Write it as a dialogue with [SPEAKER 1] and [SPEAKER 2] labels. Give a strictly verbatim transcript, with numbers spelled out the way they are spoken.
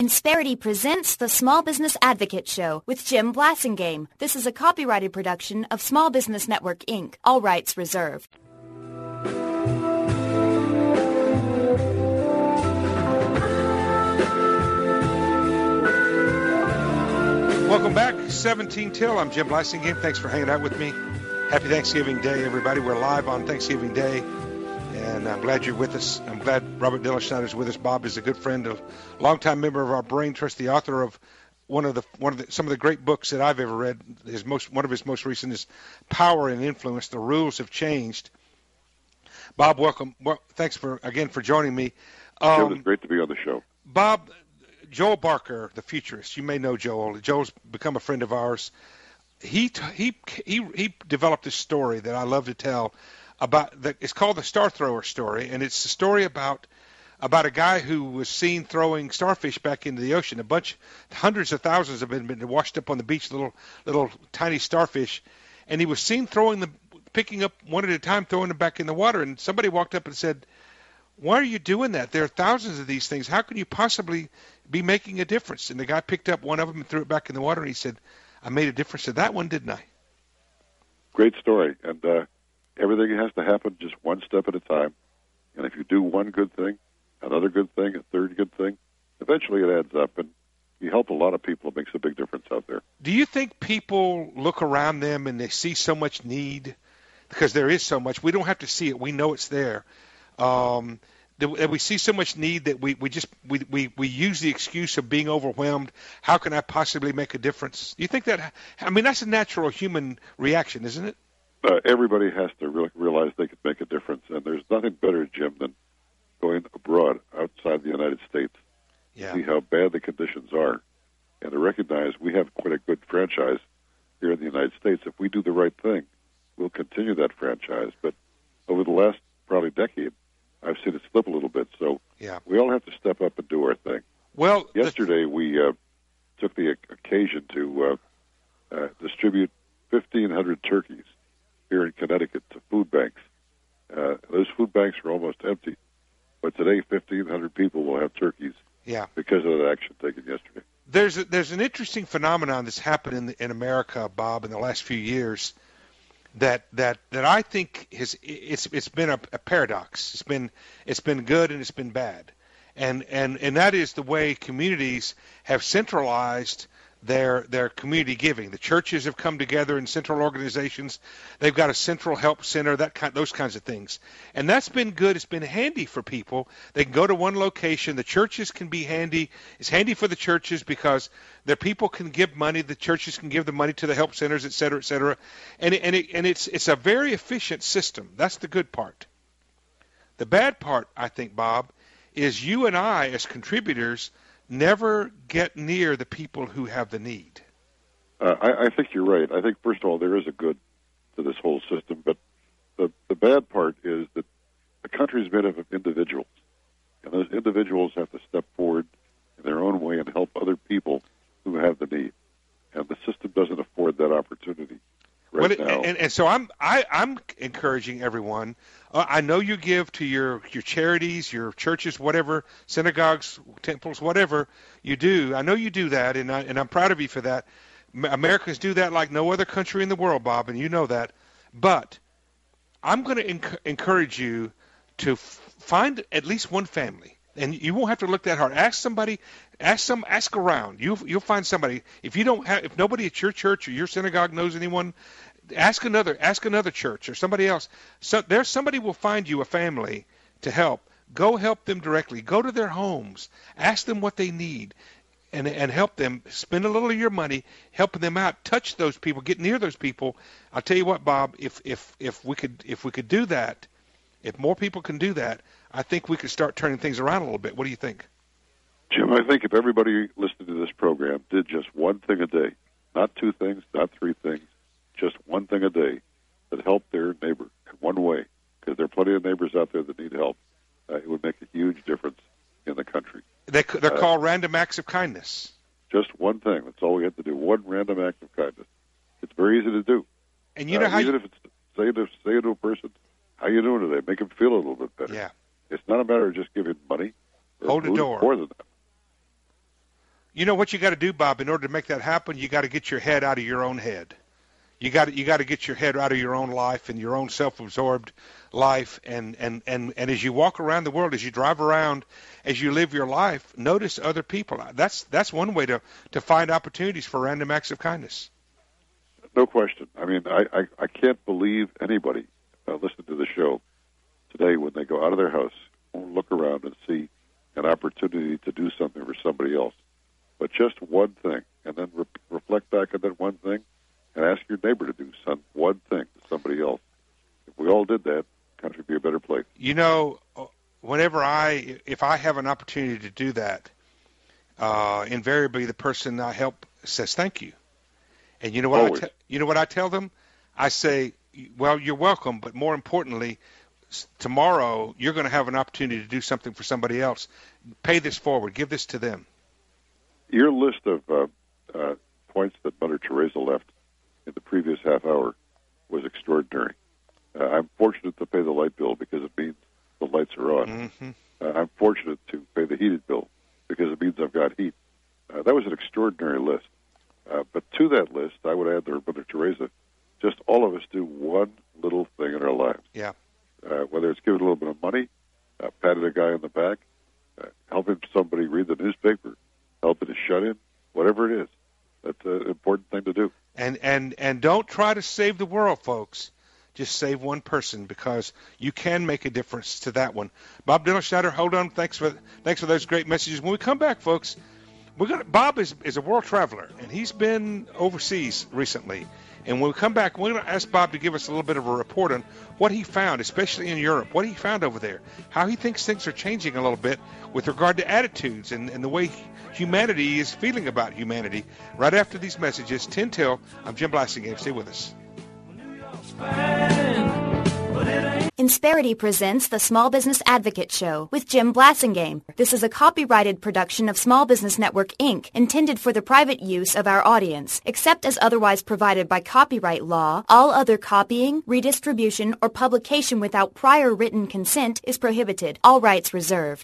[SPEAKER 1] Insperity presents the Small Business Advocate Show with Jim Blasingame. This is a copyrighted production of Small Business Network, Incorporated. All rights reserved.
[SPEAKER 2] Welcome back, seventeen till. I'm Jim Blasingame. Thanks for hanging out with me. Happy Thanksgiving Day, everybody. We're live on Thanksgiving Day, and I'm glad you're with us. I'm glad Robert Diller Schneider's with us. Bob is a good friend, a longtime member of our Brain Trust, the author of one of the one of the, some of the great books that I've ever read. His most one of his most recent is Power and Influence. The Rules Have Changed. Bob, welcome. Well, thanks for again for joining me.
[SPEAKER 3] Um, Jim, it's great to be on the show.
[SPEAKER 2] Bob, Joel Barker, the futurist. You may know Joel. Joel's become a friend of ours. He he he he developed this story that I love to tell about. The, it's called the Star Thrower story, and it's a story about about a guy who was seen throwing starfish back into the ocean. A bunch, hundreds of thousands have been, been washed up on the beach, little little tiny starfish, and he was seen throwing them, picking up one at a time, throwing them back in the water. And somebody walked up and said, "Why are you doing that? There are thousands of these things. How can you possibly be making a difference?" And the guy picked up one of them and threw it back in the water, and he said, "I made a difference to that one, didn't I?"
[SPEAKER 3] Great story. And uh, everything has to happen just one step at a time. And if you do one good thing, another good thing, a third good thing, eventually it adds up. And you help a lot of people. It makes a big difference out there.
[SPEAKER 2] Do you think people look around them and they see so much need? Because there is so much. We don't have to see it. We know it's there. Um, that we see so much need that we, we just we, we, we use the excuse of being overwhelmed. How can I possibly make a difference? Do you think that? I mean, that's a natural human reaction, isn't it?
[SPEAKER 3] Uh, everybody has to re- realize they can make a difference, and there's nothing better, Jim, than going abroad outside the United States
[SPEAKER 2] yeah.
[SPEAKER 3] to see how bad the conditions are, and to recognize we have quite a good franchise here in the United States. If we do the right thing, we'll continue that franchise. But over the last probably decade, I've seen it slip a little bit, so
[SPEAKER 2] yeah.
[SPEAKER 3] we all have to step up and do our thing.
[SPEAKER 2] Well,
[SPEAKER 3] yesterday the... we uh, took the occasion to uh, uh, distribute fifteen hundred turkeys here in Connecticut to food banks. Uh, those food banks are almost empty, but today fifteen hundred people will have turkeys
[SPEAKER 2] yeah.
[SPEAKER 3] because of that action taken yesterday.
[SPEAKER 2] There's a, there's an interesting phenomenon that's happened in, the, in America, Bob, in the last few years. That, that that I think has it's it's been a, a paradox. It's been it's been good and it's been bad, and and and that is the way communities have centralized their their community giving. The churches have come together in central organizations. They've got a central help center, that kind those kinds of things, and that's been good. It's been handy for people. They can go to one location. The churches can be handy. It's handy for the churches because their people can give money. The churches can give the money to the help centers, et cetera, et cetera. And it, and it, and it's it's a very efficient system. That's the good part. The bad part, I think, Bob, is you and I as contributors never get near the people who have the need.
[SPEAKER 3] Uh, I, I think you're right. I think, first of all, there is a good to this whole system, but the, the bad part is that the country is made up of individuals, and those individuals have to step forward in their own way and help other people who have the need, and the system doesn't afford that opportunity right
[SPEAKER 2] well,
[SPEAKER 3] now.
[SPEAKER 2] And, and so I'm I, I'm encouraging everyone. Uh, I know you give to your, your charities, your churches, whatever, synagogues, temples, whatever you do. I know you do that, and I, and I'm proud of you for that. Americans do that like no other country in the world, Bob, and you know that. But I'm going to enc- encourage you to f- find at least one family, and you won't have to look that hard. Ask somebody, ask some, ask around. You you'll find somebody. If you don't have, if nobody at your church or your synagogue knows anyone, ask another, ask another church or somebody else. So there's somebody will find you a family to help. Go help them directly. Go to their homes. Ask them what they need. And, and help them. Spend a little of your money helping them out. Touch those people. Get near those people. I'll tell you what, Bob. If if if we could if we could do that, if more people can do that, I think we could start turning things around a little bit. What do you think,
[SPEAKER 3] Jim? I think if everybody listening to this program did just one thing a day, not two things, not three things, just one thing a day that helped their neighbor in one way, because there are plenty of neighbors out there that need help, uh, it would make a huge difference in the country.
[SPEAKER 2] They, they're uh, called random acts of kindness.
[SPEAKER 3] Just one thing. That's all we have to do. One random act of kindness. It's very easy to do.
[SPEAKER 2] And you know
[SPEAKER 3] uh,
[SPEAKER 2] how
[SPEAKER 3] even
[SPEAKER 2] you...
[SPEAKER 3] if it's say to say to a person, "How you doing today?" Make them feel a little bit better.
[SPEAKER 2] Yeah.
[SPEAKER 3] It's not a matter of just giving money.
[SPEAKER 2] Hold the door.
[SPEAKER 3] More than that.
[SPEAKER 2] You know what you got to do, Bob, in order to make that happen? You got to get your head out of your own head. You got to, you got to get your head out of your own life and your own self-absorbed life. And, and, and, and as you walk around the world, as you drive around, as you live your life, notice other people. That's that's one way to, to find opportunities for random acts of kindness.
[SPEAKER 3] No question. I mean, I, I, I can't believe anybody uh, listening to the show today when they go out of their house won't look around and see an opportunity to do something for somebody else. But just one thing, and then re- reflect back on that one thing, and ask your neighbor to do some one thing to somebody else. If we all did that, the country would be a better place.
[SPEAKER 2] You know, whenever I, if I have an opportunity to do that, uh, invariably the person I help says thank you. And you know what
[SPEAKER 3] Always.
[SPEAKER 2] I te- you know what I tell them? I say, well, you're welcome, but more importantly, s- tomorrow you're going to have an opportunity to do something for somebody else. Pay this forward. Give this to them.
[SPEAKER 3] Your list of uh, uh, points that Mother Teresa left in the previous half hour was extraordinary. Uh, I'm fortunate to pay the light bill because it means the lights are on.
[SPEAKER 2] Mm-hmm.
[SPEAKER 3] Uh, I'm fortunate to pay the heated bill because it means I've got heat. Uh, that was an extraordinary list. Uh, but to that list, I would add there, Mother Teresa, just all of us do one little thing in our lives.
[SPEAKER 2] Yeah.
[SPEAKER 3] Uh, whether it's giving a little bit of money, uh, patting a guy on the back, uh, helping somebody read the newspaper, helping a shut-in, whatever it is. That's an important thing to do.
[SPEAKER 2] And, and, and don't try to save the world, folks. Just save one person, because you can make a difference to that one. Bob Dillenschneider, hold on. Thanks for thanks for those great messages. When we come back, folks, we're gonna. Bob is, is a world traveler, and he's been overseas recently. And when we come back, we're going to ask Bob to give us a little bit of a report on what he found, especially in Europe, what he found over there, how he thinks things are changing a little bit with regard to attitudes and, and the way humanity is feeling about humanity. Right after these messages, ten till, I'm Jim Blasingame. Stay with us.
[SPEAKER 1] Insperity presents the Small Business Advocate Show with Jim Blasingame. This is a copyrighted production of Small Business Network, Incorporated, intended for the private use of our audience. Except as otherwise provided by copyright law, all other copying, redistribution, or publication without prior written consent is prohibited. All rights reserved.